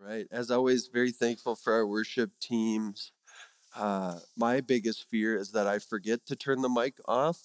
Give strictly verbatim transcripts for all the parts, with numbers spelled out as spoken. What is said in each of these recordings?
Right. As always, very thankful for our worship teams. Uh, my biggest fear is that I forget to turn the mic off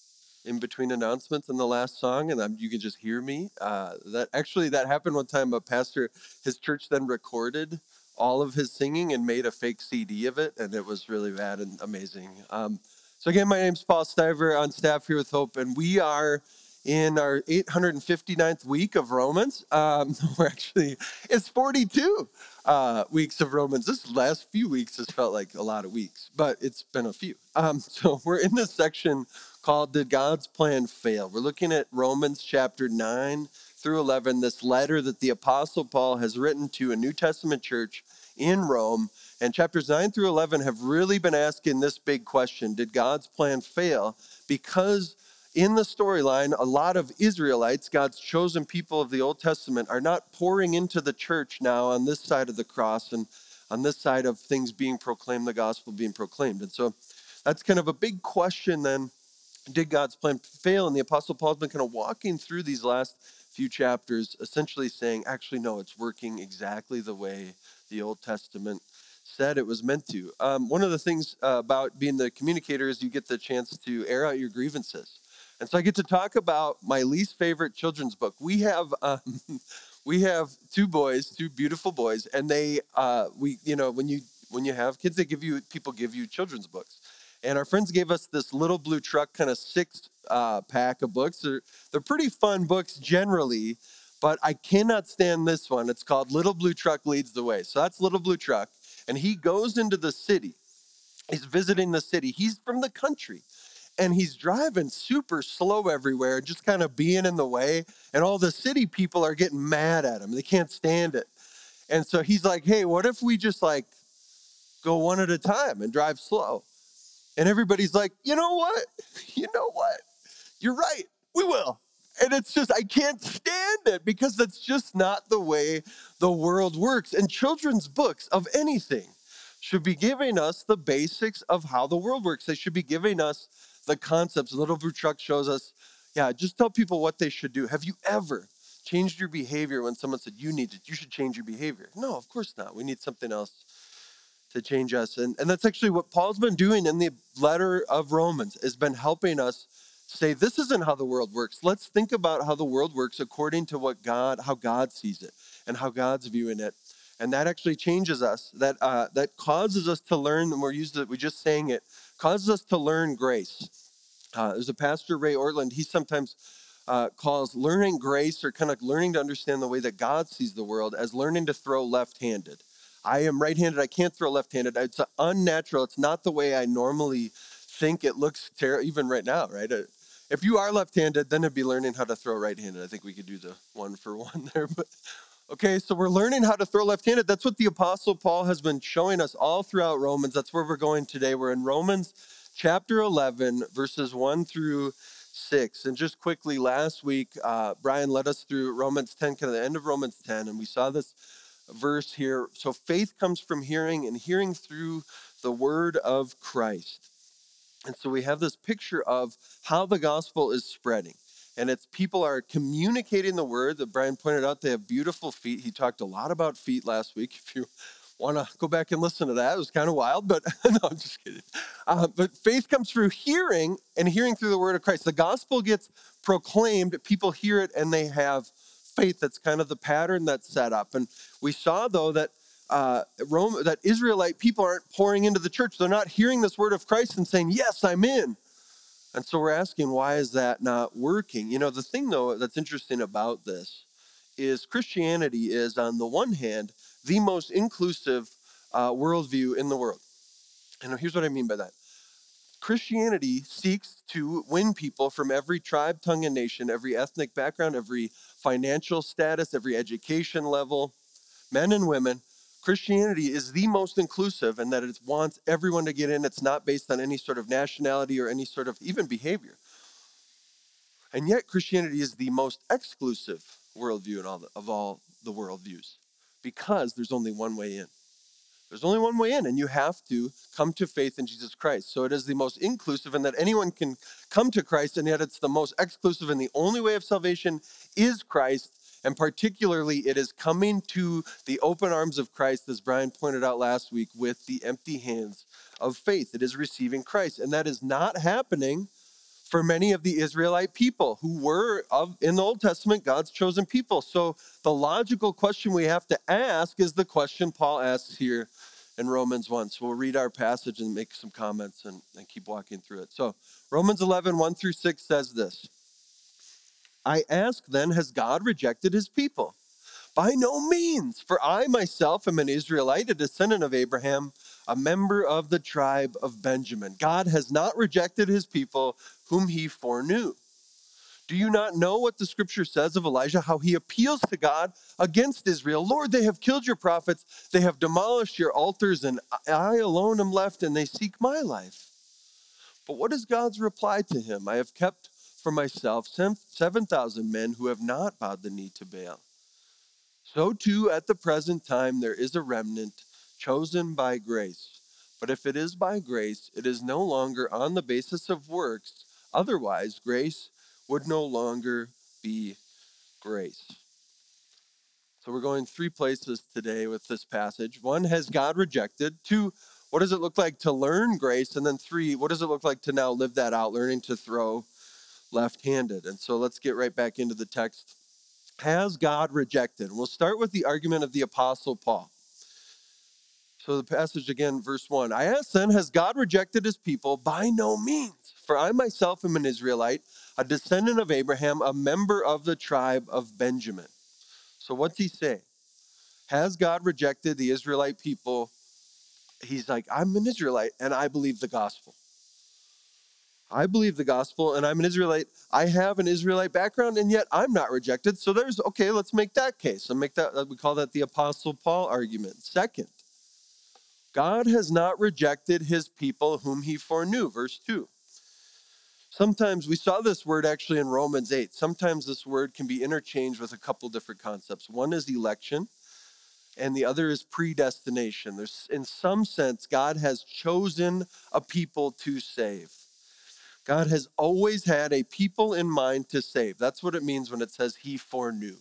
in between announcements and the last song, and I'm, you can just hear me. Uh, that actually that happened one time. A pastor, his church then recorded all of his singing and made a fake C D of it, and it was really bad and amazing. Um, so again, my name's Paul Stiver, on staff here with Hope, and we are in our eight hundred fifty-ninth week of Romans. Um, we're actually, it's forty-two uh, weeks of Romans. This last few weeks has felt like a lot of weeks, but it's been a few. Um, so we're in this section called Did God's Plan Fail? We're looking at Romans chapter nine through eleven, this letter that the Apostle Paul has written to a New Testament church in Rome. And chapters nine through eleven have really been asking this big question: Did God's plan fail? Because in the storyline, a lot of Israelites, God's chosen people of the Old Testament, are not pouring into the church now on this side of the cross and on this side of things being proclaimed, the gospel being proclaimed. And so that's kind of a big question then. Did God's plan fail? And the Apostle Paul's been kind of walking through these last few chapters, essentially saying, actually, no, it's working exactly the way the Old Testament said it was meant to. Um, one of the things uh, about being the communicator is you get the chance to air out your grievances. And so I get to talk about my least favorite children's book. We have um, we have two boys, two beautiful boys, and they uh, we you know when you when you have kids, they give you people give you children's books. And our friends gave us this Little Blue Truck kind of six uh, pack of books. They're, they're pretty fun books generally, but I cannot stand this one. It's called Little Blue Truck Leads the Way. So that's Little Blue Truck. And he goes into the city. He's visiting the city. He's from the country. And he's driving super slow everywhere, just kind of being in the way. And all the city people are getting mad at him. They can't stand it. And so he's like, hey, what if we just like go one at a time and drive slow? And everybody's like, you know what? You know what? You're right. We will. And it's just, I can't stand it because that's just not the way the world works. And children's books of anything should be giving us the basics of how the world works. They should be giving us the concepts. Little Blue Truck shows us, yeah, just tell people what they should do. Have you ever changed your behavior when someone said you need it, you should change your behavior? No, of course not. We need something else to change us. And, and that's actually what Paul's been doing in the letter of Romans, has been helping us say, this isn't how the world works. Let's think about how the world works according to what God, how God sees it and how God's viewing it. And that actually changes us. That uh, that causes us to learn, and we're used to, we just saying it, causes us to learn grace. Uh, there's a pastor, Ray Ortland, he sometimes uh, calls learning grace, or kind of learning to understand the way that God sees the world, as learning to throw left-handed. I am right-handed. I can't throw left-handed. It's unnatural. It's not the way I normally think. It looks terrible, even right now, right? Uh, If you are left-handed, then it'd be learning how to throw right-handed. I think we could do the one for one there. But okay, so we're learning how to throw left-handed. That's what the Apostle Paul has been showing us all throughout Romans. That's where we're going today. We're in Romans chapter eleven, verses one through six. And just quickly, last week, uh, Brian led us through Romans ten, kind of the end of Romans ten, and we saw this verse here. So faith comes from hearing, and hearing through the word of Christ. And so we have this picture of how the gospel is spreading. And it's people are communicating the word that Brian pointed out. They have beautiful feet. He talked a lot about feet last week. If you want to go back and listen to that, it was kind of wild, but no, I'm just kidding. Uh, but faith comes through hearing, and hearing through the word of Christ. The gospel gets proclaimed, people hear it, and they have faith. That's kind of the pattern that's set up. And we saw, though, that uh, Rome, that Israelite people aren't pouring into the church. They're not hearing this word of Christ and saying, yes, I'm in. And so we're asking, why is that not working? You know, the thing, though, that's interesting about this is Christianity is, on the one hand, the most inclusive uh, worldview in the world. And here's what I mean by that. Christianity seeks to win people from every tribe, tongue, and nation, every ethnic background, every financial status, every education level, men and women. Christianity is the most inclusive in that it wants everyone to get in. It's not based on any sort of nationality or any sort of even behavior. And yet Christianity is the most exclusive worldview in all the, of all the worldviews, because there's only one way in. There's only one way in, and you have to come to faith in Jesus Christ. So it is the most inclusive in that anyone can come to Christ, and yet it's the most exclusive, and the only way of salvation is Christ. And particularly, it is coming to the open arms of Christ, as Brian pointed out last week, with the empty hands of faith. It is receiving Christ. And that is not happening for many of the Israelite people who were, of, in the Old Testament, God's chosen people. So the logical question we have to ask is the question Paul asks here in Romans one. So we'll read our passage and make some comments and, and keep walking through it. So Romans eleven, one through six says this. I ask then, has God rejected his people? By no means, for I myself am an Israelite, a descendant of Abraham, a member of the tribe of Benjamin. God has not rejected his people whom he foreknew. Do you not know what the scripture says of Elijah, how he appeals to God against Israel? Lord, they have killed your prophets, they have demolished your altars, and I alone am left, and they seek my life. But what is God's reply to him? I have kept for myself seven thousand men who have not bowed the knee to Baal. So too, at the present time, there is a remnant chosen by grace. But if it is by grace, it is no longer on the basis of works. Otherwise, grace would no longer be grace. So we're going three places today with this passage. One, has God rejected? Two, what does it look like to learn grace? And then three, what does it look like to now live that out, learning to throw left-handed? And so let's get right back into the text. Has God rejected? We'll start with the argument of the Apostle Paul. So the passage again, verse one. I ask then, has God rejected his people? By no means. For I myself am an Israelite, a descendant of Abraham, a member of the tribe of Benjamin. So what's he say? Has God rejected the Israelite people? He's like, I'm an Israelite and I believe the gospel. I believe the gospel and I'm an Israelite. I have an Israelite background and yet I'm not rejected. So there's, okay, let's make that case. And make that, we call that the Apostle Paul argument. Second, God has not rejected his people whom he foreknew. Verse two. Sometimes we saw this word actually in Romans eight. Sometimes this word can be interchanged with a couple different concepts. One is election and the other is predestination. There's, in some sense, God has chosen a people to save. God has always had a people in mind to save. That's what it means when it says he foreknew.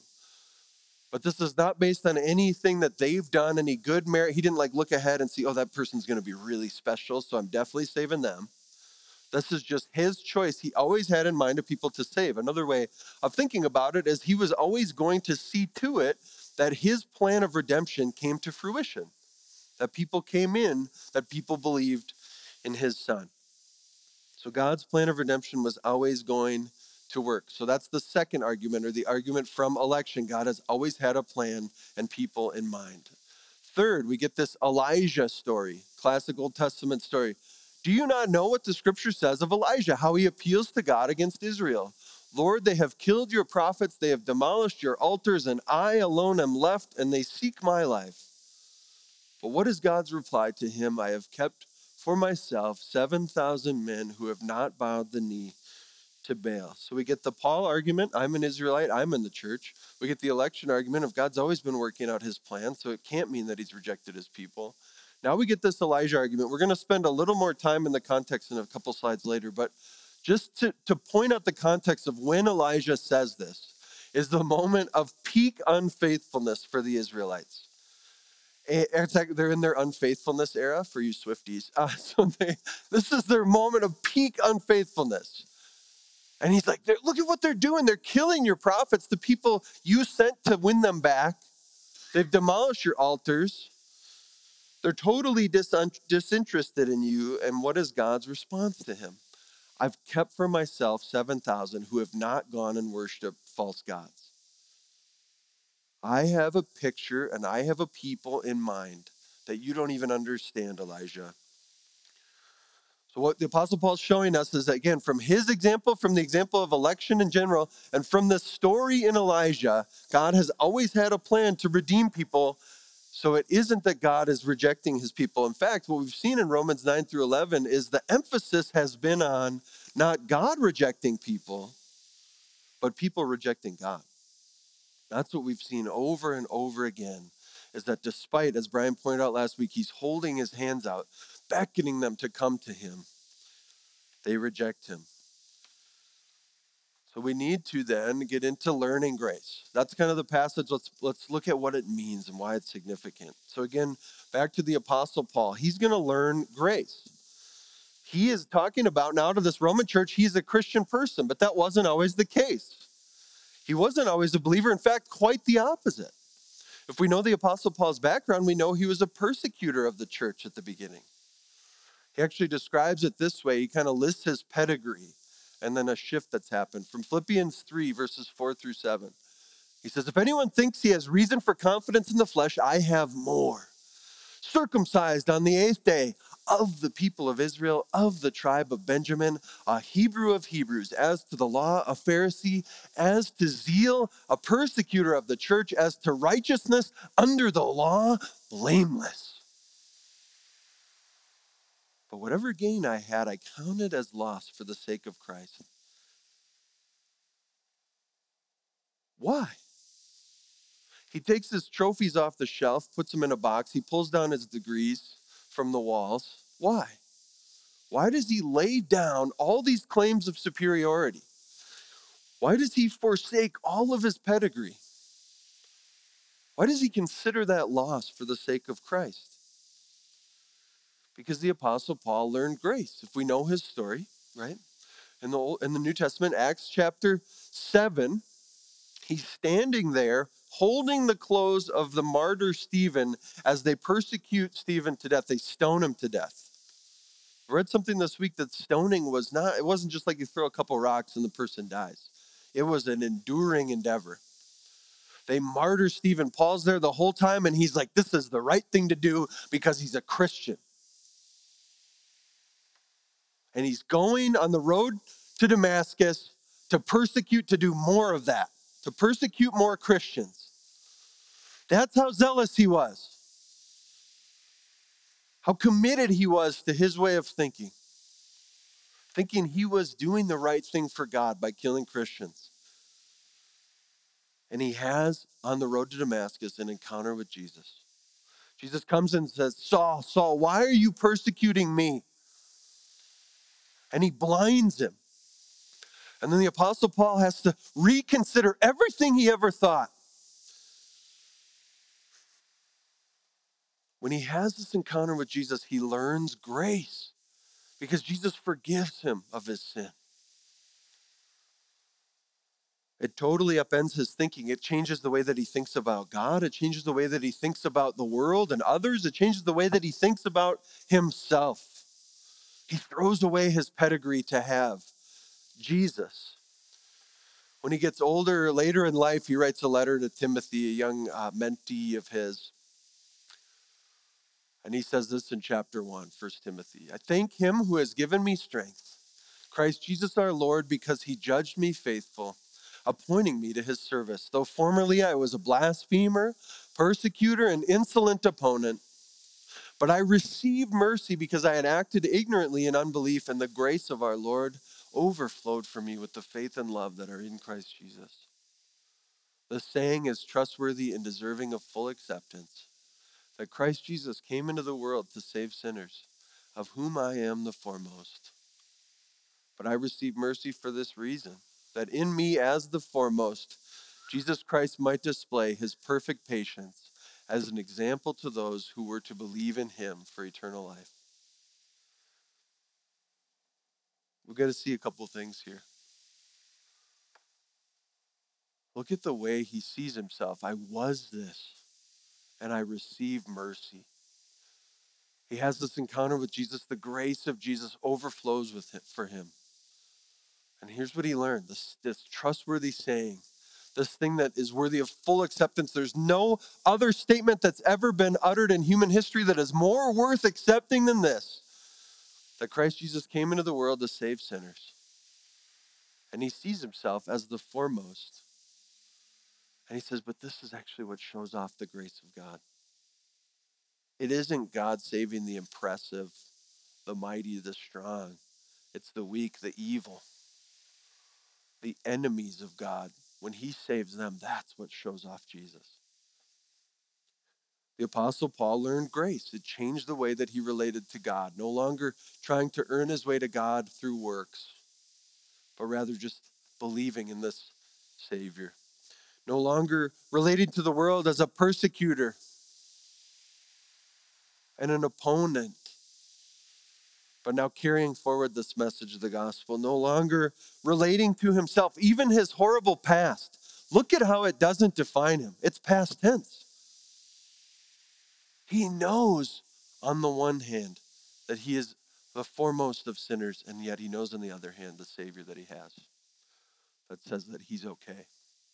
But this is not based on anything that they've done, any good merit. He didn't like look ahead and see, oh, that person's going to be really special, so I'm definitely saving them. This is just his choice. He always had in mind a people to save. Another way of thinking about it is he was always going to see to it that his plan of redemption came to fruition, that people came in, that people believed in his son. So God's plan of redemption was always going to work. So that's the second argument, or the argument from election. God has always had a plan and people in mind. Third, we get this Elijah story, classic Old Testament story. Do you not know what the scripture says of Elijah, how he appeals to God against Israel? Lord, they have killed your prophets, they have demolished your altars, and I alone am left, and they seek my life. But what is God's reply to him? I have kept for myself seven thousand men who have not bowed the knee to Baal. So we get the Paul argument, I'm an Israelite, I'm in the church. We get the election argument of God's always been working out his plan, so it can't mean that he's rejected his people. Now we get this Elijah argument. We're going to spend a little more time in the context in a couple slides later, but just to, to point out the context of when Elijah says this is the moment of peak unfaithfulness for the Israelites. It's like they're in their unfaithfulness era for you Swifties. Uh, so they, this is their moment of peak unfaithfulness. And he's like, look at what they're doing. They're killing your prophets, the people you sent to win them back. They've demolished your altars. They're totally dis- disinterested in you. And what is God's response to him? I've kept for myself seven thousand who have not gone and worshiped false gods. I have a picture and I have a people in mind that you don't even understand, Elijah. So what the Apostle Paul is showing us is that, again, from his example, from the example of election in general, and from the story in Elijah, God has always had a plan to redeem people. So it isn't that God is rejecting his people. In fact, what we've seen in Romans nine through eleven is the emphasis has been on not God rejecting people, but people rejecting God. That's what we've seen over and over again, is that despite, as Brian pointed out last week, he's holding his hands out, beckoning them to come to him. They reject him. So we need to then get into learning grace. That's kind of the passage. Let's let's look at what it means and why it's significant. So again, back to the Apostle Paul. He's going to learn grace. He is talking about now to this Roman church, he's a Christian person, but that wasn't always the case. He wasn't always a believer. In fact, quite the opposite. If we know the Apostle Paul's background, we know he was a persecutor of the church at the beginning. He actually describes it this way. He kind of lists his pedigree and then a shift that's happened. From Philippians three, verses four through seven. He says, if anyone thinks he has reason for confidence in the flesh, I have more. Circumcised on the eighth day, of the people of Israel, of the tribe of Benjamin, a Hebrew of Hebrews, as to the law, a Pharisee, as to zeal, a persecutor of the church, as to righteousness, under the law, blameless. But whatever gain I had, I counted as loss for the sake of Christ. Why? He takes his trophies off the shelf, puts them in a box. He pulls down his degrees from the walls. Why? Why does he lay down all these claims of superiority? Why does he forsake all of his pedigree? Why does he consider that loss for the sake of Christ? Because the Apostle Paul learned grace. If we know his story, right? In the Old, in the New Testament, Acts chapter seven, he's standing there holding the clothes of the martyr Stephen as they persecute Stephen to death. They stone him to death. I read something this week that stoning was not, it wasn't just like you throw a couple rocks and the person dies. It was an enduring endeavor. They martyr Stephen. Paul's there the whole time and he's like, this is the right thing to do because he's a Christian. And he's going on the road to Damascus to persecute, to do more of that, to persecute more Christians. That's how zealous he was. How committed he was to his way of thinking. Thinking he was doing the right thing for God by killing Christians. And he has, on the road to Damascus, an encounter with Jesus. Jesus comes and says, Saul, Saul, why are you persecuting me? And he blinds him. And then the Apostle Paul has to reconsider everything he ever thought. When he has this encounter with Jesus, he learns grace because Jesus forgives him of his sin. It totally upends his thinking. It changes the way that he thinks about God. It changes the way that he thinks about the world and others. It changes the way that he thinks about himself. He throws away his pedigree to have Jesus. When he gets older, later in life, he writes a letter to Timothy, a young uh, mentee of his. And he says this in chapter one, First Timothy. I thank him who has given me strength, Christ Jesus our Lord, because he judged me faithful, appointing me to his service. Though formerly I was a blasphemer, persecutor, and insolent opponent, but I received mercy because I had acted ignorantly in unbelief, and the grace of our Lord overflowed for me with the faith and love that are in Christ Jesus. The saying is trustworthy and deserving of full acceptance, that Christ Jesus came into the world to save sinners, of whom I am the foremost. But I received mercy for this reason, that in me as the foremost, Jesus Christ might display his perfect patience as an example to those who were to believe in him for eternal life. We've got to see a couple things here. Look at the way he sees himself. I was this, and I received mercy. He has this encounter with Jesus. The grace of Jesus overflows with it for him. And here's what he learned, this, this trustworthy saying, this thing that is worthy of full acceptance. There's no other statement that's ever been uttered in human history that is more worth accepting than this, that Christ Jesus came into the world to save sinners. And he sees himself as the foremost. And he says, but this is actually what shows off the grace of God. It isn't God saving the impressive, the mighty, the strong. It's the weak, the evil, the enemies of God. When he saves them, that's what shows off Jesus. The Apostle Paul learned grace. It changed the way that he related to God, no longer trying to earn his way to God through works, but rather just believing in this Savior. No longer relating to the world as a persecutor and an opponent, but now carrying forward this message of the gospel, no longer relating to himself, even his horrible past. Look at how it doesn't define him. It's past tense. He knows on the one hand that he is the foremost of sinners, and yet he knows on the other hand the Savior that he has that says that he's okay.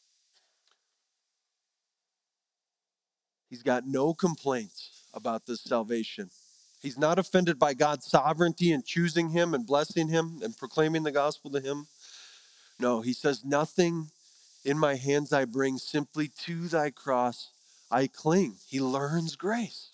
He's got no complaints about this salvation. He's not offended by God's sovereignty in choosing him and blessing him and proclaiming the gospel to him. No, he says, nothing in my hands I bring, simply to thy cross I cling. He learns grace.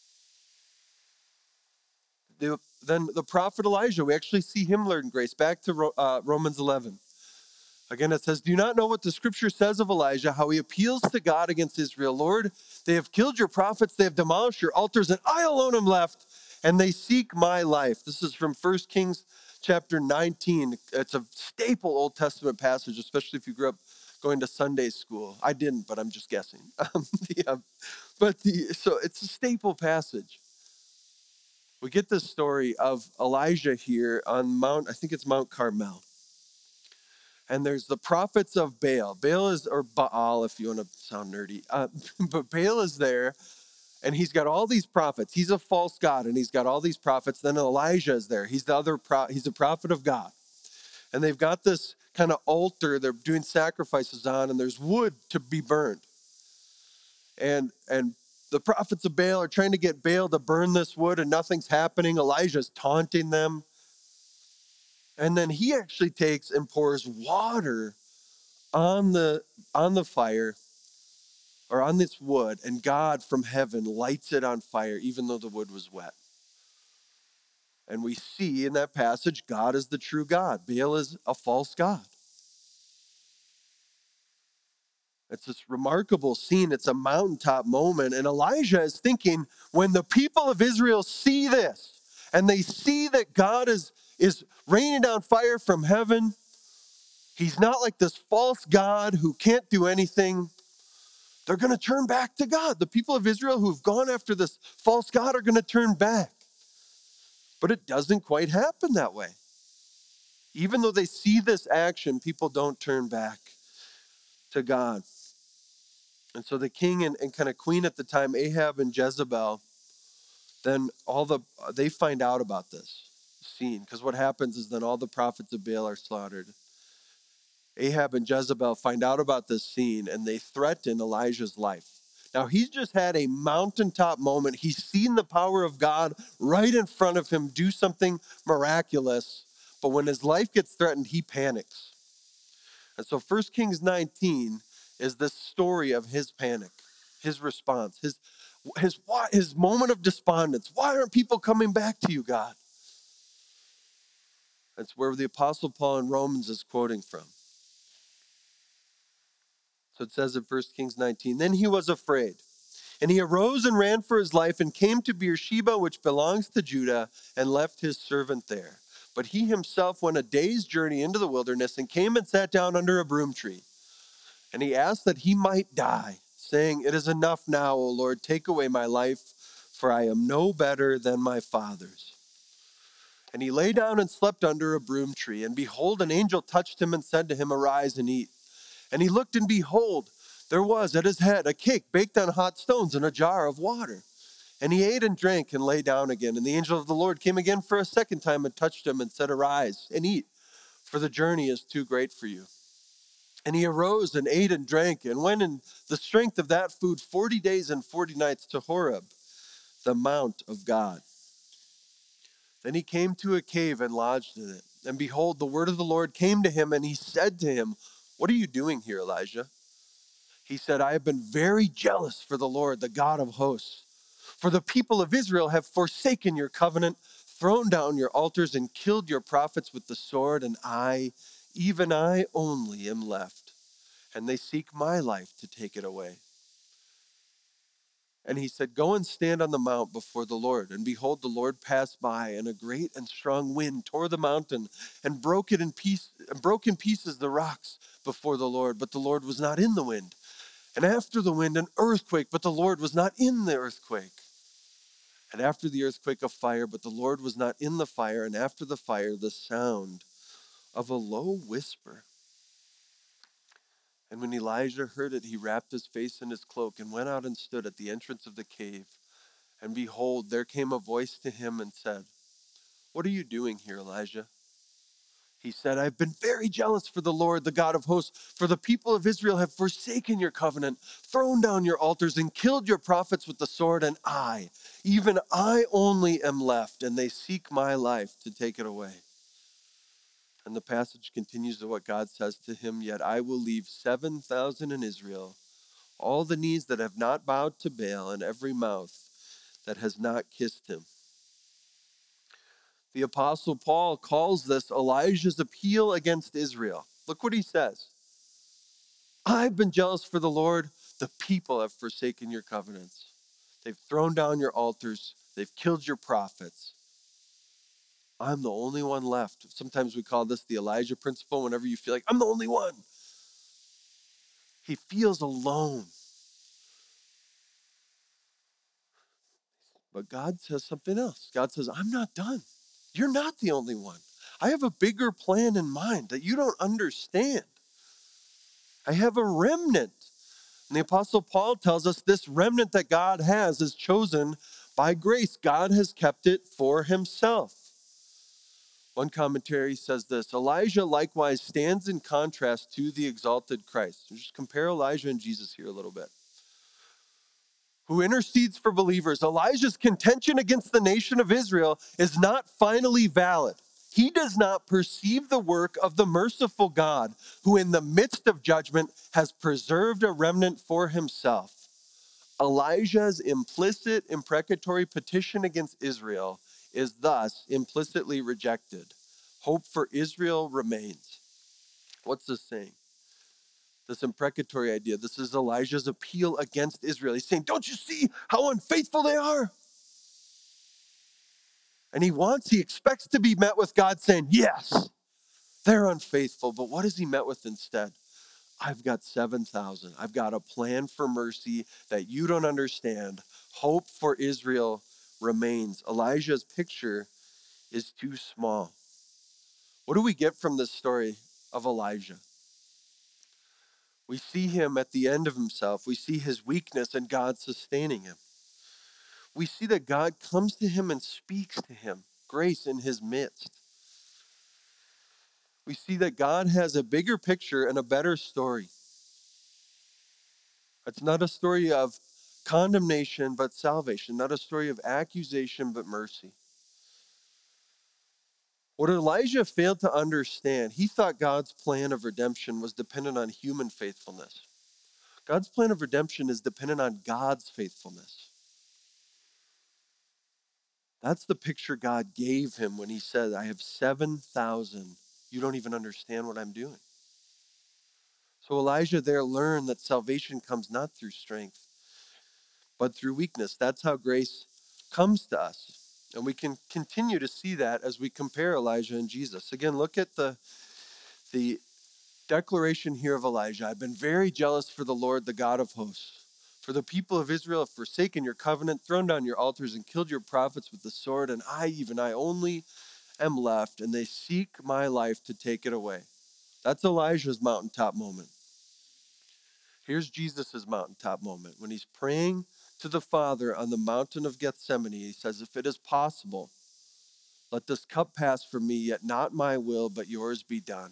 The, then the prophet Elijah, we actually see him learn grace. Back to uh, Romans eleven. Again, it says, do you not know what the scripture says of Elijah, how he appeals to God against Israel? Lord, they have killed your prophets, they have demolished your altars, and I alone am left, and they seek my life. This is from First Kings chapter nineteen. It's a staple Old Testament passage, especially if you grew up going to Sunday school. I didn't, but I'm just guessing. Um, the, uh, but the so it's a staple passage. We get this story of Elijah here on Mount, I think it's Mount Carmel. And there's the prophets of Baal. Baal is, or Baal if you want to sound nerdy. Uh, but Baal is there, and he's got all these prophets. He's a false god, and he's got all these prophets. Then Elijah is there. He's the other, pro- he's a prophet of God. And they've got this kind of altar they're doing sacrifices on, and there's wood to be burned. And, and the prophets of Baal are trying to get Baal to burn this wood, and nothing's happening. Elijah's taunting them. And then he actually takes and pours water on the on the fire, or on this wood, and God from heaven lights it on fire, even though the wood was wet. And we see in that passage, God is the true God. Baal is a false god. It's this remarkable scene. It's a mountaintop moment. And Elijah is thinking, when the people of Israel see this, and they see that God is, is raining down fire from heaven, he's not like this false god who can't do anything. They're going to turn back to God. The people of Israel who've gone after this false god are going to turn back. But it doesn't quite happen that way. Even though they see this action, people don't turn back to God. And so the king and, and kind of queen at the time, Ahab and Jezebel, then all the they find out about this scene. Because what happens is then all the prophets of Baal are slaughtered. Ahab and Jezebel find out about this scene, and they threaten Elijah's life. Now, he's just had a mountaintop moment. He's seen the power of God right in front of him do something miraculous. But when his life gets threatened, he panics. And so First Kings nineteen is this story of his panic, his response, his, his, his moment of despondence. Why aren't people coming back to you, God? That's where the Apostle Paul in Romans is quoting from. So it says in First Kings nineteen, then he was afraid. And he arose and ran for his life and came to Beersheba, which belongs to Judah, and left his servant there. But he himself went a day's journey into the wilderness and came and sat down under a broom tree. And he asked that he might die, saying, it is enough now, O Lord, take away my life, for I am no better than my fathers. And he lay down and slept under a broom tree. And behold, an angel touched him and said to him, arise and eat. And he looked, and behold, there was at his head a cake baked on hot stones and a jar of water. And he ate and drank and lay down again. And the angel of the Lord came again for a second time and touched him and said, arise and eat, for the journey is too great for you. And he arose and ate and drank and went in the strength of that food forty days and forty nights to Horeb, the mount of God. Then he came to a cave and lodged in it. And behold, the word of the Lord came to him, and he said to him, what are you doing here, Elijah? He said, I have been very jealous for the Lord, the God of hosts. For the people of Israel have forsaken your covenant, thrown down your altars, and killed your prophets with the sword, and I, even I only, am left. And they seek my life to take it away. And he said, go and stand on the mount before the Lord. And behold, the Lord passed by, and a great and strong wind tore the mountain and broke it in piece, broke in pieces the rocks before the Lord. But the Lord was not in the wind. And after the wind, an earthquake, but the Lord was not in the earthquake. And after the earthquake, a fire, but the Lord was not in the fire. And after the fire, the sound of a low whisper. And when Elijah heard it, he wrapped his face in his cloak and went out and stood at the entrance of the cave. And behold, there came a voice to him and said, what are you doing here, Elijah? He said, I've been very jealous for the Lord, the God of hosts, for the people of Israel have forsaken your covenant, thrown down your altars, and killed your prophets with the sword, and I, even I only am left, and they seek my life to take it away. And the passage continues to what God says to him, yet I will leave seven thousand in Israel, all the knees that have not bowed to Baal, and every mouth that has not kissed him. The Apostle Paul calls this Elijah's appeal against Israel. Look what he says. I've been jealous for the Lord. The people have forsaken your covenants. They've thrown down your altars. They've killed your prophets. I'm the only one left. Sometimes we call this the Elijah principle. Whenever you feel like, I'm the only one. He feels alone. But God says something else. God says, I'm not done. You're not the only one. I have a bigger plan in mind that you don't understand. I have a remnant. And the Apostle Paul tells us this remnant that God has is chosen by grace. God has kept it for himself. One commentary says this, Elijah likewise stands in contrast to the exalted Christ. Just compare Elijah and Jesus here a little bit. Who intercedes for believers. Elijah's contention against the nation of Israel is not finally valid. He does not perceive the work of the merciful God, who in the midst of judgment has preserved a remnant for himself. Elijah's implicit imprecatory petition against Israel is thus implicitly rejected. Hope for Israel remains. What's this saying? This imprecatory idea. This is Elijah's appeal against Israel. He's saying, don't you see how unfaithful they are? And he wants, he expects to be met with God saying, yes, they're unfaithful. But what is he met with instead? I've got seven thousand. I've got a plan for mercy that you don't understand. Hope for Israel remains. Elijah's picture is too small. What do we get from this story of Elijah? We see him at the end of himself. We see his weakness and God sustaining him. We see that God comes to him and speaks to him, grace in his midst. We see that God has a bigger picture and a better story. It's not a story of condemnation, but salvation, not a story of accusation, but mercy. What Elijah failed to understand, he thought God's plan of redemption was dependent on human faithfulness. God's plan of redemption is dependent on God's faithfulness. That's the picture God gave him when he said, I have seven thousand. You don't even understand what I'm doing. So Elijah there learned that salvation comes not through strength, but through weakness. That's how grace comes to us. And we can continue to see that as we compare Elijah and Jesus. Again, look at the, the declaration here of Elijah. I've been very jealous for the Lord, the God of hosts. For the people of Israel have forsaken your covenant, thrown down your altars, and killed your prophets with the sword. And I, even I only, am left, and they seek my life to take it away. That's Elijah's mountaintop moment. Here's Jesus' mountaintop moment. When he's praying to the Father on the mountain of Gethsemane, he says, if it is possible, let this cup pass from me, yet not my will, but yours be done.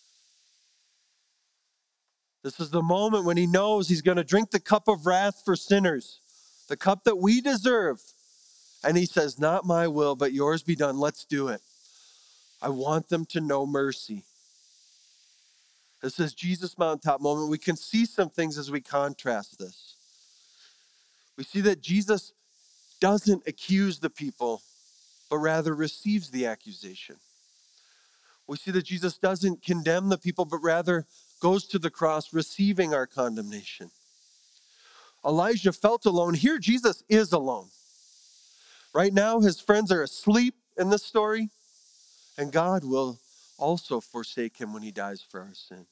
This is the moment when he knows he's going to drink the cup of wrath for sinners, the cup that we deserve. And he says, not my will, but yours be done. Let's do it. I want them to know mercy. This is Jesus' mountaintop moment. We can see some things as we contrast this. We see that Jesus doesn't accuse the people, but rather receives the accusation. We see that Jesus doesn't condemn the people, but rather goes to the cross, receiving our condemnation. Elijah felt alone. Here, Jesus is alone. Right now, his friends are asleep in this story, and God will also forsake him when he dies for our sin.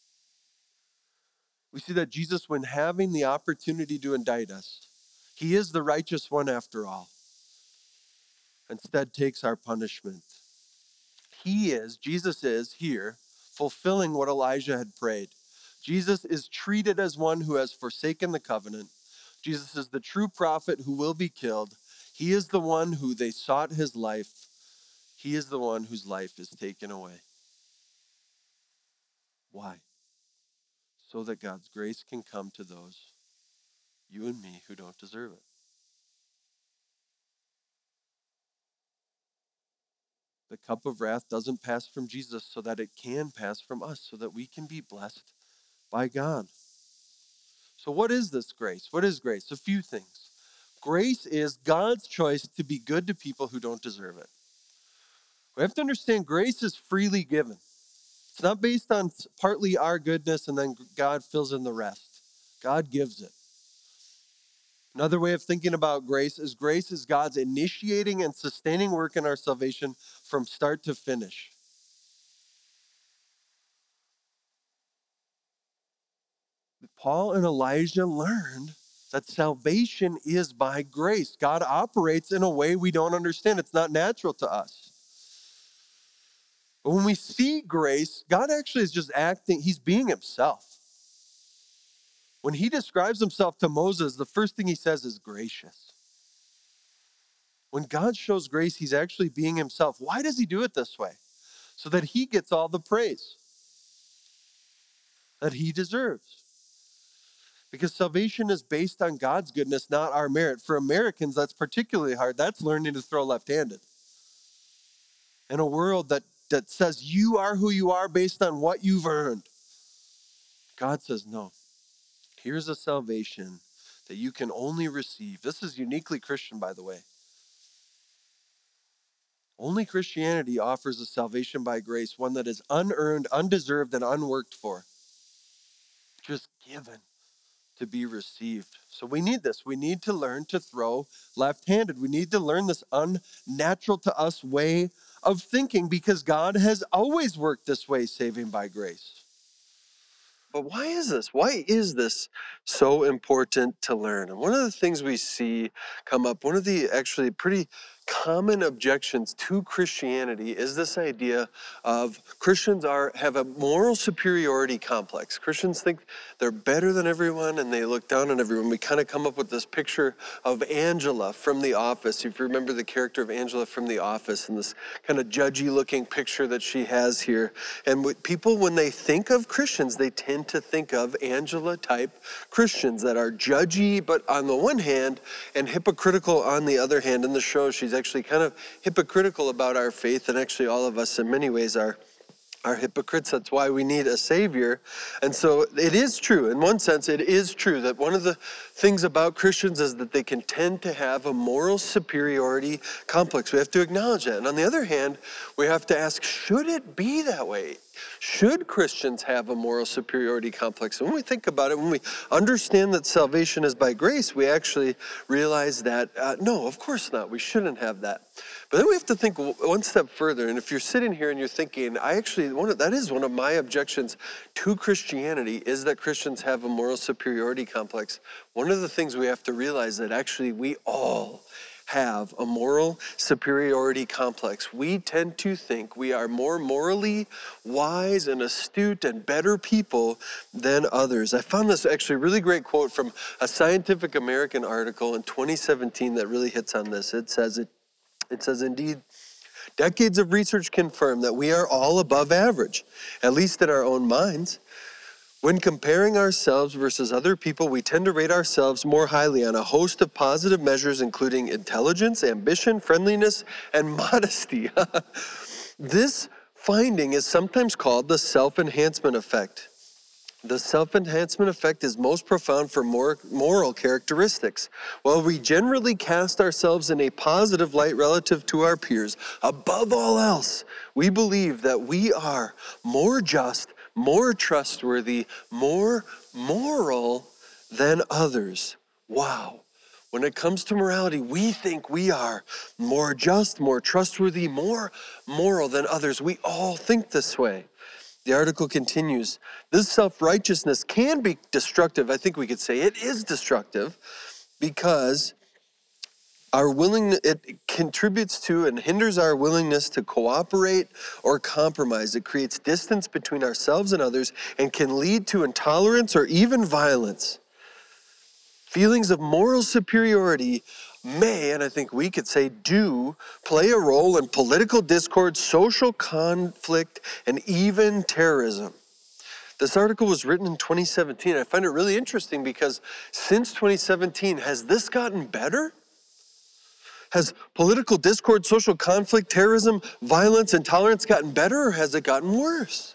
We see that Jesus, when having the opportunity to indict us, he is the righteous one after all, instead takes our punishment. He is, Jesus is here, fulfilling what Elijah had prayed. Jesus is treated as one who has forsaken the covenant. Jesus is the true prophet who will be killed. He is the one who they sought his life. He is the one whose life is taken away. Why? So that God's grace can come to those, you and me, who don't deserve it. The cup of wrath doesn't pass from Jesus so that it can pass from us, so that we can be blessed by God. So what is this grace? What is grace? A few things. Grace is God's choice to be good to people who don't deserve it. We have to understand grace is freely given. It's not based on partly our goodness and then God fills in the rest. God gives it. Another way of thinking about grace is grace is God's initiating and sustaining work in our salvation from start to finish. Paul and Elijah learned that salvation is by grace. God operates in a way we don't understand. It's not natural to us. But when we see grace, God actually is just acting, he's being himself. When he describes himself to Moses, the first thing he says is gracious. When God shows grace, he's actually being himself. Why does he do it this way? So that he gets all the praise that he deserves. Because salvation is based on God's goodness, not our merit. For Americans, that's particularly hard. That's learning to throw left-handed. In a world that, that says you are who you are based on what you've earned, God says, no. Here's a salvation that you can only receive. This is uniquely Christian, by the way. Only Christianity offers a salvation by grace, one that is unearned, undeserved, and unworked for. Just given to be received. So we need this. We need to learn to throw left-handed. We need to learn this unnatural to us way of thinking because God has always worked this way, saving by grace. But why is this? Why is this so important to learn? And one of the things we see come up, one of the actually pretty common objections to Christianity is this idea of Christians are have a moral superiority complex. Christians think they're better than everyone and they look down on everyone. We kind of come up with this picture of Angela from The Office. If you remember the character of Angela from The Office and this kind of judgy looking picture that she has here. And what people, when they think of Christians, they tend to think of Angela type Christians that are judgy, but on the one hand, and hypocritical on the other hand. In the show, she's actually kind of hypocritical about our faith, and actually all of us in many ways are are hypocrites. That's why we need a savior. And so it is true. In one sense, it is true that one of the things about Christians is that they can tend to have a moral superiority complex. We have to acknowledge that. And on the other hand, we have to ask, should it be that way? Should Christians have a moral superiority complex? And when we think about it, when we understand that salvation is by grace, we actually realize that, uh, no, of course not. We shouldn't have that. But then we have to think one step further. And if you're sitting here and you're thinking, I actually, one of, that is one of my objections to Christianity is that Christians have a moral superiority complex. One of the things we have to realize that actually we all have a moral superiority complex. We tend to think we are more morally wise and astute and better people than others. I found this actually really great quote from a Scientific American article in twenty seventeen that really hits on this. It says, it, it says, indeed, decades of research confirm that we are all above average, at least in our own minds. When comparing ourselves versus other people, we tend to rate ourselves more highly on a host of positive measures, including intelligence, ambition, friendliness, and modesty. This finding is sometimes called the self-enhancement effect. The self-enhancement effect is most profound for more moral characteristics. While we generally cast ourselves in a positive light relative to our peers, above all else, we believe that we are more just, more trustworthy, more moral than others. wow, when it comes to morality, we think we are more just, more trustworthy, more moral than others. We all think this way. The article continues, this self-righteousness can be destructive. I think we could say it is destructive because our willing, it contributes to and hinders our willingness to cooperate or compromise. It creates distance between ourselves and others and can lead to intolerance or even violence. Feelings of moral superiority may, and I think we could say do, play a role in political discord, social conflict, and even terrorism. This article was written in twenty seventeen. I find it really interesting because since twenty seventeen, has this gotten better? Has political discord, social conflict, terrorism, violence, intolerance gotten better, or has it gotten worse?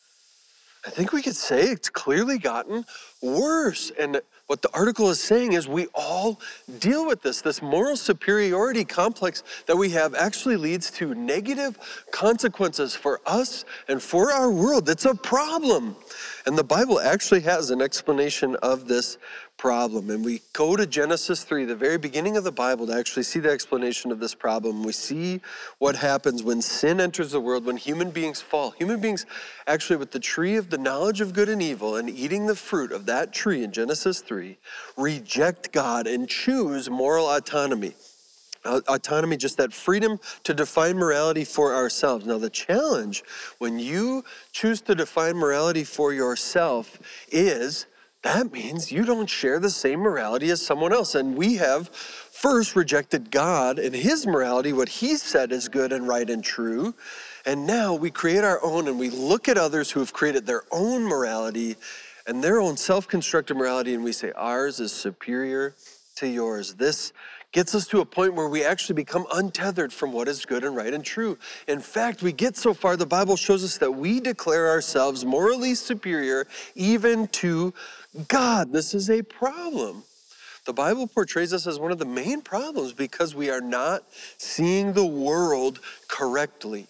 I think we could say it's clearly gotten worse. And what the article is saying is we all deal with this. This moral superiority complex that we have actually leads to negative consequences for us and for our world. It's a problem. And the Bible actually has an explanation of this problem. And we go to Genesis three, the very beginning of the Bible, to actually see the explanation of this problem. We see what happens when sin enters the world, when human beings fall. Human beings actually, with the tree of the knowledge of good and evil and eating the fruit of that tree in Genesis three, reject God and choose moral autonomy. Autonomy, just that freedom to define morality for ourselves. Now, the challenge when you choose to define morality for yourself is that means you don't share the same morality as someone else. And we have first rejected God and his morality, what he said is good and right and true. And now we create our own and we look at others who have created their own morality and their own self-constructed morality, and we say ours is superior to yours. This gets us to a point where we actually become untethered from what is good and right and true. In fact, we get so far, the Bible shows us that we declare ourselves morally superior even to God. This is a problem. The Bible portrays us as one of the main problems because we are not seeing the world correctly.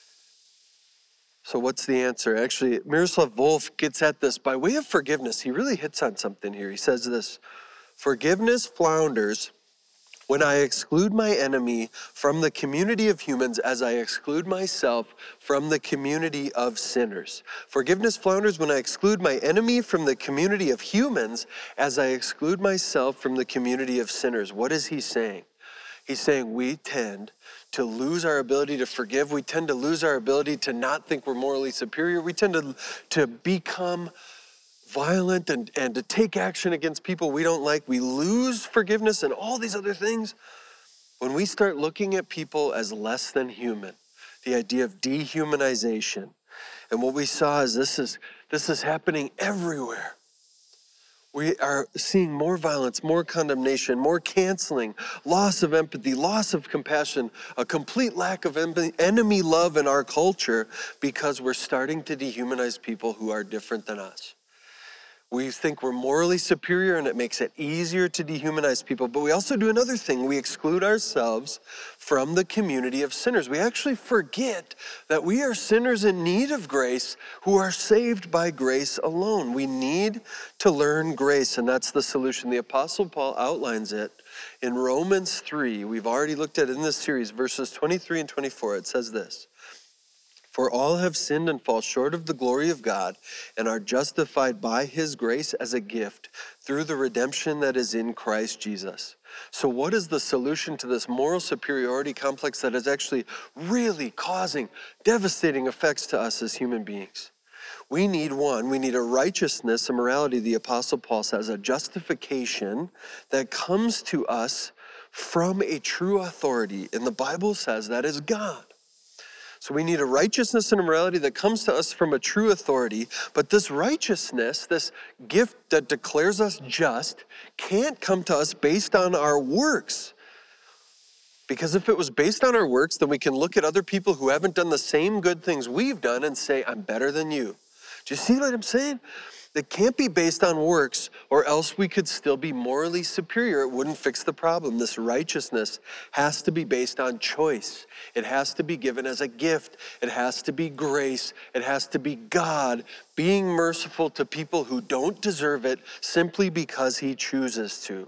So what's the answer? Actually, Miroslav Volf gets at this by way of forgiveness. He really hits on something here. He says this, forgiveness flounders when I exclude my enemy from the community of humans as I exclude myself from the community of sinners. Forgiveness flounders when I exclude my enemy from the community of humans as I exclude myself from the community of sinners. What is he saying? He's saying we tend to lose our ability to forgive. We tend to lose our ability to not think we're morally superior. We tend to, to become violent and, and to take action against people we don't like. We lose forgiveness and all these other things when we start looking at people as less than human, the idea of dehumanization. And what we saw is this is this is happening everywhere. We are seeing more violence, more condemnation, more canceling, loss of empathy, loss of compassion, a complete lack of enemy love in our culture because we're starting to dehumanize people who are different than us. We think we're morally superior and it makes it easier to dehumanize people, but we also do another thing. We exclude ourselves from the community of sinners. We actually forget that we are sinners in need of grace who are saved by grace alone. We need to learn grace, and that's the solution. The Apostle Paul outlines it in Romans three. We've already looked at it in this series, verses twenty-three and twenty-four. It says this, for all have sinned and fall short of the glory of God and are justified by his grace as a gift through the redemption that is in Christ Jesus. So what is the solution to this moral superiority complex that is actually really causing devastating effects to us as human beings? We need one, we need a righteousness, a morality, the Apostle Paul says, a justification that comes to us from a true authority. And the Bible says that is God. So we need a righteousness and a morality that comes to us from a true authority. But this righteousness, this gift that declares us just, can't come to us based on our works. Because if it was based on our works, then we can look at other people who haven't done the same good things we've done and say, I'm better than you. Do you see what I'm saying? It can't be based on works, or else we could still be morally superior. It wouldn't fix the problem. This righteousness has to be based on choice. It has to be given as a gift. It has to be grace. It has to be God being merciful to people who don't deserve it simply because he chooses to.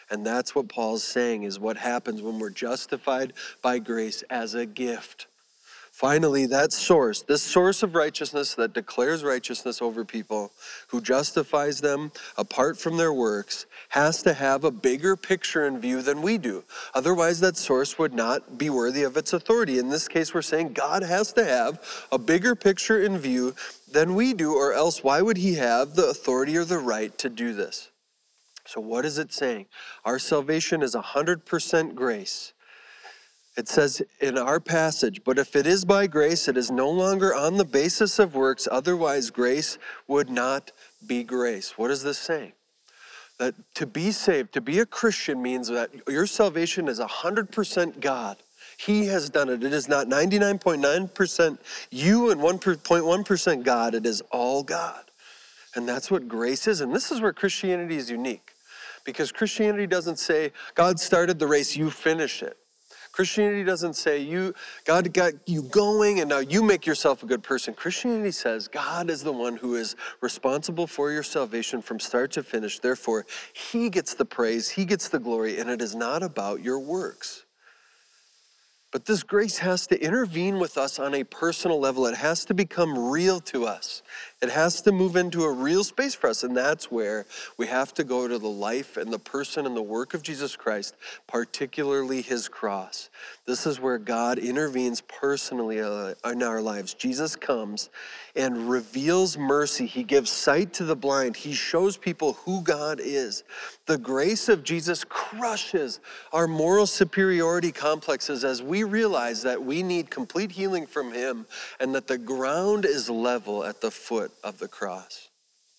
And that's what Paul's saying is what happens when we're justified by grace as a gift. Finally, that source, this source of righteousness that declares righteousness over people, who justifies them apart from their works, has to have a bigger picture in view than we do. Otherwise, that source would not be worthy of its authority. In this case, we're saying God has to have a bigger picture in view than we do, or else why would he have the authority or the right to do this? So what is it saying? Our salvation is one hundred percent grace. It says in our passage, but if it is by grace, it is no longer on the basis of works, otherwise grace would not be grace. What is this saying? That to be saved, to be a Christian means that your salvation is one hundred percent God. He has done it. It is not ninety-nine point nine percent you and one point one percent God. It is all God. And that's what grace is. And this is where Christianity is unique. Because Christianity doesn't say, God started the race, you finish it. Christianity doesn't say, you God got you going and now you make yourself a good person. Christianity says God is the one who is responsible for your salvation from start to finish. Therefore, he gets the praise, he gets the glory, and it is not about your works. But this grace has to intervene with us on a personal level. It has to become real to us. It has to move into a real space for us. And that's where we have to go to the life and the person and the work of Jesus Christ, particularly his cross. This is where God intervenes personally in our lives. Jesus comes and reveals mercy. He gives sight to the blind. He shows people who God is. The grace of Jesus crushes our moral superiority complexes as we realize that we need complete healing from him and that the ground is level at the foot of the cross.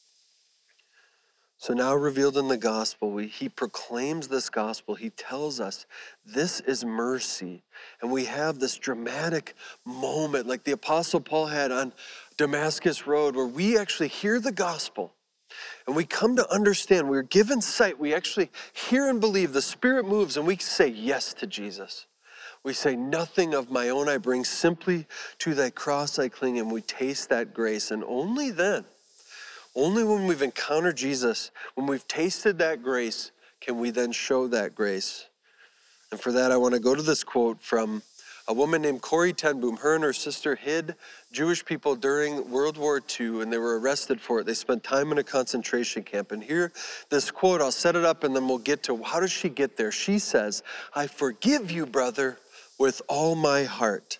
So now revealed in the gospel, we, he proclaims this gospel. He tells us this is mercy. And we have this dramatic moment like the Apostle Paul had on Damascus Road where we actually hear the gospel. And we come to understand, we're given sight, we actually hear and believe, the Spirit moves, and we say yes to Jesus. We say, nothing of my own I bring, simply to thy cross I cling, and we taste that grace. And only then, only when we've encountered Jesus, when we've tasted that grace, can we then show that grace. And for that, I want to go to this quote from a woman named Corrie ten Boom. Her and her sister hid Jewish people during World War Two, and they were arrested for it. They spent time in a concentration camp. And here, this quote, I'll set it up, and then we'll get to how does she get there. She says, I forgive you, brother, with all my heart.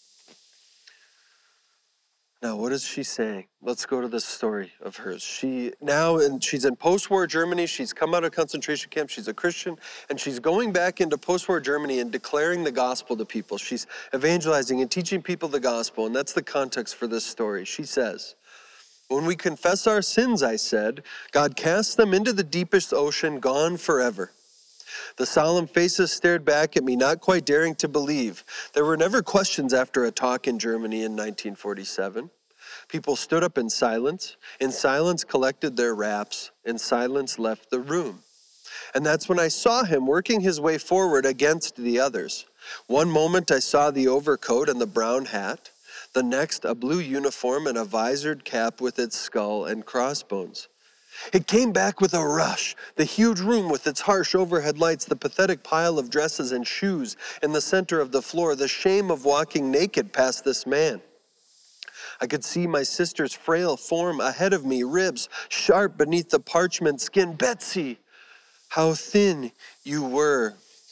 Now, what is she saying? Let's go to this story of hers. She now, and she's in post-war Germany. She's come out of concentration camp. She's a Christian, and she's going back into post-war Germany and declaring the gospel to people. She's evangelizing and teaching people the gospel, and that's the context for this story. She says, when we confess our sins, I said, God casts them into the deepest ocean, gone forever. The solemn faces stared back at me, not quite daring to believe. There were never questions after a talk in Germany in nineteen forty-seven. People stood up in silence. In silence collected their wraps. In silence left the room. And that's when I saw him working his way forward against the others. One moment I saw the overcoat and the brown hat. The next, a blue uniform and a visored cap with its skull and crossbones. It came back with a rush, the huge room with its harsh overhead lights, the pathetic pile of dresses and shoes in the center of the floor, the shame of walking naked past this man. I could see my sister's frail form ahead of me, ribs sharp beneath the parchment skin. Betsy, how thin you were.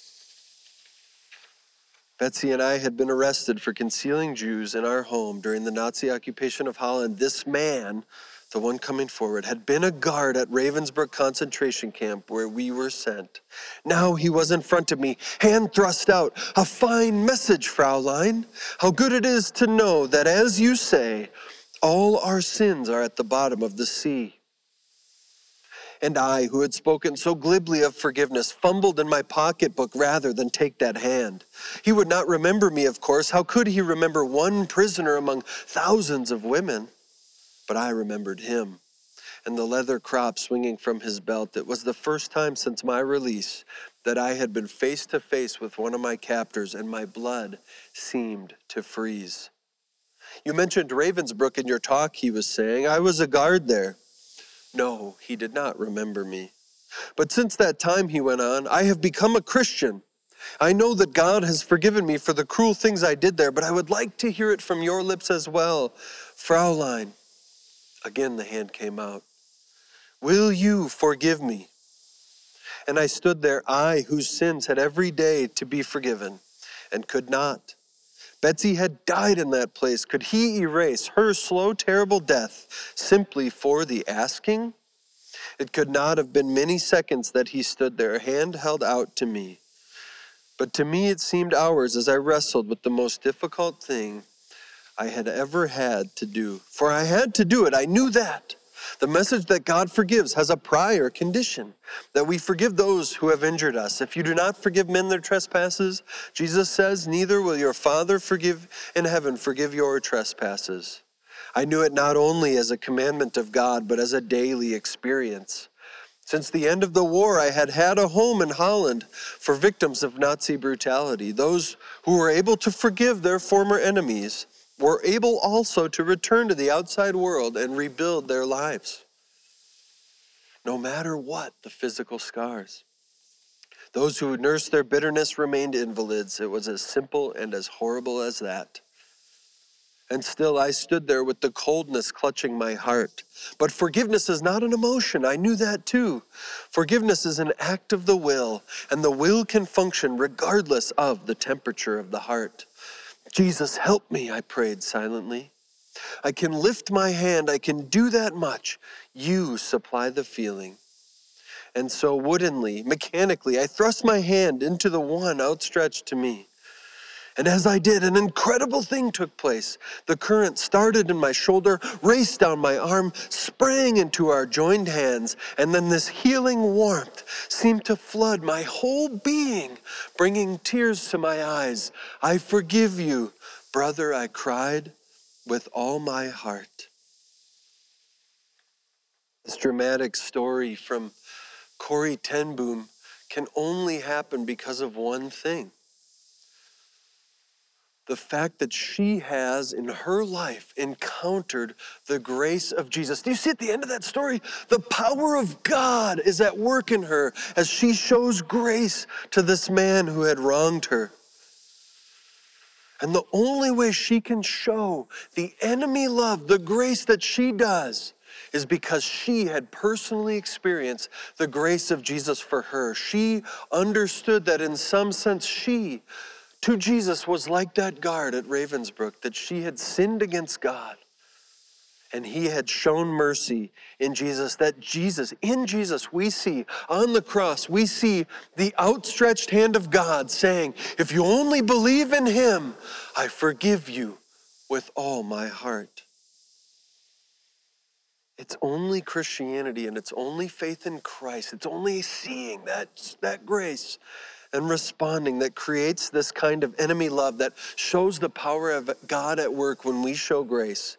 Betsy and I had been arrested for concealing Jews in our home during the Nazi occupation of Holland. This man, the one coming forward, had been a guard at Ravensbrück concentration camp where we were sent. Now he was in front of me, hand thrust out. A fine message, Fraulein. How good it is to know that, as you say, all our sins are at the bottom of the sea. And I, who had spoken so glibly of forgiveness, fumbled in my pocketbook rather than take that hand. He would not remember me, of course. How could he remember one prisoner among thousands of women? But I remembered him, and the leather crop swinging from his belt. It was the first time since my release that I had been face to face with one of my captors, and my blood seemed to freeze. You mentioned Ravensbrück in your talk, he was saying. I was a guard there. No, he did not remember me. But since that time, he went on, I have become a Christian. I know that God has forgiven me for the cruel things I did there, but I would like to hear it from your lips as well. Fraulein, again the hand came out. Will you forgive me? And I stood there, I whose sins had every day to be forgiven, and could not. Betsy had died in that place. Could he erase her slow, terrible death simply for the asking? It could not have been many seconds that he stood there, hand held out to me. But to me it seemed hours as I wrestled with the most difficult thing I had ever had to do. For I had to do it, I knew that. The message that God forgives has a prior condition, that we forgive those who have injured us. If you do not forgive men their trespasses, Jesus says, neither will your Father forgive in heaven forgive your trespasses. I knew it not only as a commandment of God, but as a daily experience. Since the end of the war, I had had a home in Holland for victims of Nazi brutality. Those who were able to forgive their former enemies were able also to return to the outside world and rebuild their lives, no matter what the physical scars. Those who nursed their bitterness remained invalids. It was as simple and as horrible as that. And still I stood there with the coldness clutching my heart. But forgiveness is not an emotion. I knew that too. Forgiveness is an act of the will, and the will can function regardless of the temperature of the heart. Jesus, help me, I prayed silently. I can lift my hand. I can do that much. You supply the feeling. And so woodenly, mechanically, I thrust my hand into the one outstretched to me. And as I did, an incredible thing took place. The current started in my shoulder, raced down my arm, sprang into our joined hands, and then this healing warmth seemed to flood my whole being, bringing tears to my eyes. I forgive you, brother, I cried with all my heart. This dramatic story from Corrie ten Boom can only happen because of one thing. The fact that she has in her life encountered the grace of Jesus. Do you see at the end of that story? The power of God is at work in her as she shows grace to this man who had wronged her. And the only way she can show the enemy love, the grace that she does, is because she had personally experienced the grace of Jesus for her. She understood that in some sense she, to Jesus, was like that guard at Ravensbrück, that she had sinned against God. And he had shown mercy in Jesus, that Jesus, in Jesus, we see on the cross, we see the outstretched hand of God saying, if you only believe in him, I forgive you with all my heart. It's only Christianity and it's only faith in Christ. It's only seeing that, that grace and responding that creates this kind of enemy love that shows the power of God at work when we show grace.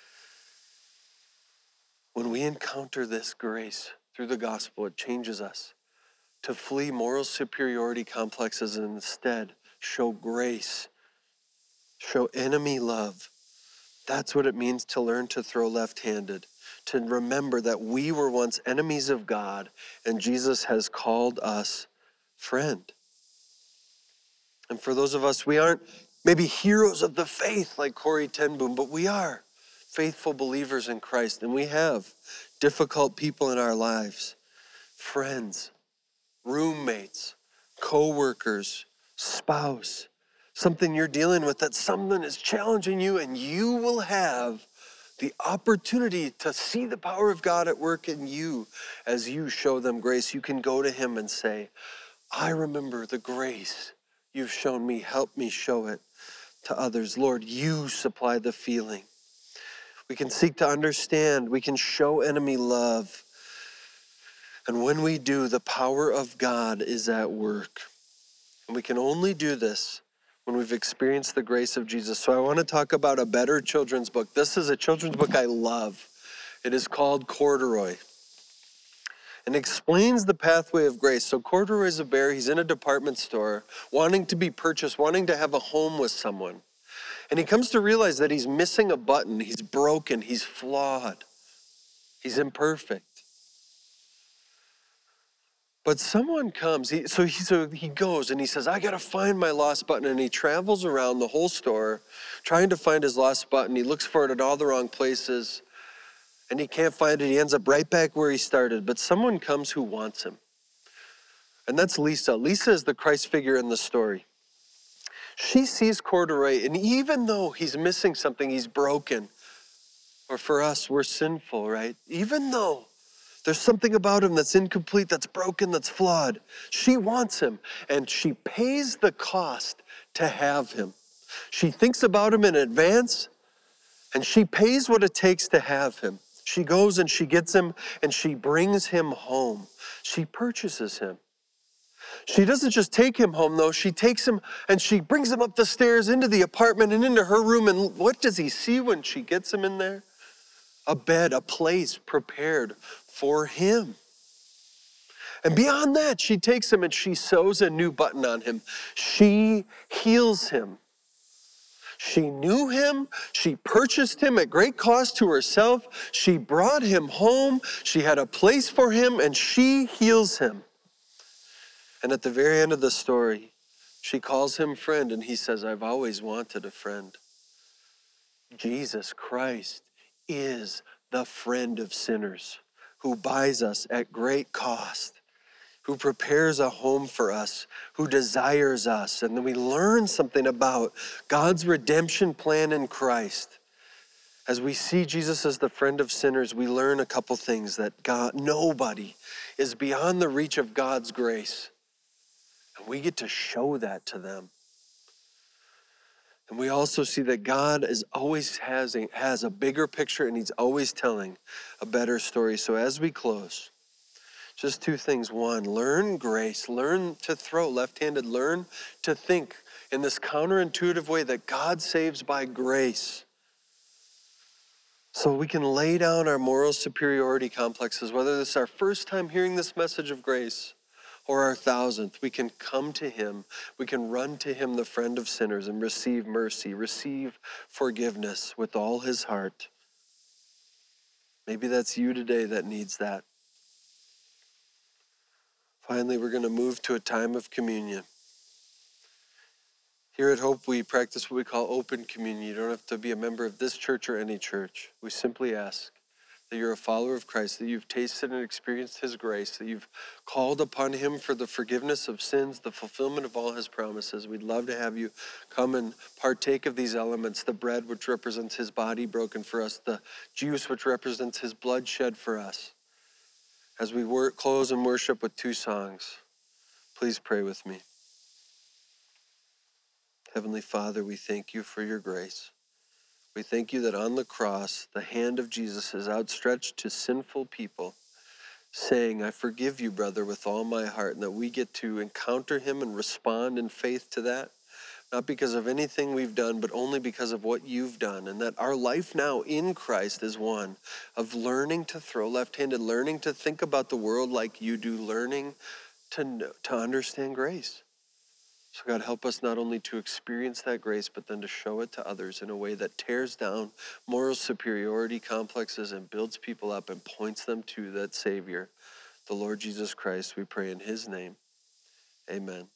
When we encounter this grace through the gospel, it changes us to flee moral superiority complexes and instead show grace, show enemy love. That's what it means to learn to throw left-handed, to remember that we were once enemies of God and Jesus has called us friend. And for those of us, we aren't maybe heroes of the faith like Corrie ten Boom, but we are faithful believers in Christ, and we have difficult people in our lives, friends, roommates, co-workers, spouse, something you're dealing with that something is challenging you, and you will have the opportunity to see the power of God at work in you as you show them grace. You can go to him and say, I remember the grace you've shown me. Help me show it to others. Lord, you supply the feeling. We can seek to understand. We can show enemy love. And when we do, the power of God is at work. And we can only do this when we've experienced the grace of Jesus. So I want to talk about a better children's book. This is a children's book I love. It is called Corduroy. And explains the pathway of grace. So Corduroy is a bear. He's in a department store, wanting to be purchased, wanting to have a home with someone. And he comes to realize that he's missing a button. He's broken. He's flawed. He's imperfect. But someone comes, he, so, he, so he goes and he says, I got to find my lost button. And he travels around the whole store trying to find his lost button. He looks for it at all the wrong places and he can't find it. He ends up right back where he started. But someone comes who wants him. And that's Lisa. Lisa is the Christ figure in the story. She sees Corduroy, and even though he's missing something, he's broken. Or for us, we're sinful, right? Even though there's something about him that's incomplete, that's broken, that's flawed. She wants him, and she pays the cost to have him. She thinks about him in advance, and she pays what it takes to have him. She goes and she gets him, and she brings him home. She purchases him. She doesn't just take him home, though. She takes him and she brings him up the stairs into the apartment and into her room. And what does he see when she gets him in there? A bed, a place prepared for him. And beyond that, she takes him and she sews a new button on him. She heals him. She knew him. She purchased him at great cost to herself. She brought him home. She had a place for him, and she heals him. And at the very end of the story, she calls him friend, and he says, I've always wanted a friend. Jesus Christ is the friend of sinners who buys us at great cost, who prepares a home for us, who desires us. And then we learn something about God's redemption plan in Christ. As we see Jesus as the friend of sinners, we learn a couple things: that God, nobody is beyond the reach of God's grace. And we get to show that to them. And we also see that God is always has a, has a bigger picture, and he's always telling a better story. So as we close, just two things. One, learn grace. Learn to throw left-handed. Learn to think in this counterintuitive way that God saves by grace. So we can lay down our moral superiority complexes, whether this is our first time hearing this message of grace or our thousandth. We can come to him. We can run to him, the friend of sinners, and receive mercy, receive forgiveness with all his heart. Maybe that's you today that needs that. Finally, we're going to move to a time of communion. Here at Hope, we practice what we call open communion. You don't have to be a member of this church or any church. We simply ask that you're a follower of Christ, that you've tasted and experienced his grace, that you've called upon him for the forgiveness of sins, the fulfillment of all his promises. We'd love to have you come and partake of these elements: the bread, which represents his body broken for us, the juice, which represents his blood shed for us. As we work, close and worship with two songs, please pray with me. Heavenly Father, we thank you for your grace. We thank you that on the cross, the hand of Jesus is outstretched to sinful people, saying, I forgive you, brother, with all my heart, and that we get to encounter him and respond in faith to that, not because of anything we've done, but only because of what you've done, and that our life now in Christ is one of learning to throw left-handed, learning to think about the world like you do, learning to know, to understand grace. So God, help us not only to experience that grace, but then to show it to others in a way that tears down moral superiority complexes and builds people up and points them to that Savior, the Lord Jesus Christ. We pray in his name. Amen.